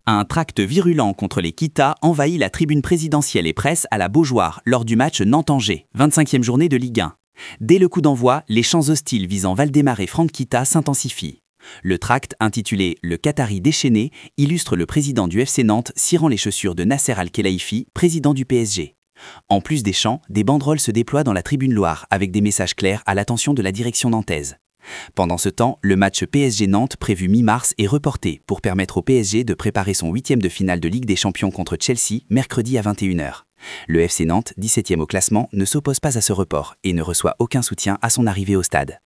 Un tract virulent contre les Kita envahit la tribune présidentielle et presse à la Beaujoire lors du match Nantes-Angers, 25e journée de Ligue 1. Dès le coup d'envoi, les chants hostiles visant Valdemar et Franck Kita s'intensifient. Le tract, intitulé « Le Qatari déchaîné », illustre le président du FC Nantes cirant les chaussures de Nasser Al-Khelaifi, président du PSG. En plus des chants, des banderoles se déploient dans la tribune Loire avec des messages clairs à l'attention de la direction nantaise. Pendant ce temps, le match PSG-Nantes prévu mi-mars est reporté pour permettre au PSG de préparer son 8e de finale de Ligue des Champions contre Chelsea mercredi à 21h. Le FC Nantes, 17e au classement, ne s'oppose pas à ce report et ne reçoit aucun soutien à son arrivée au stade.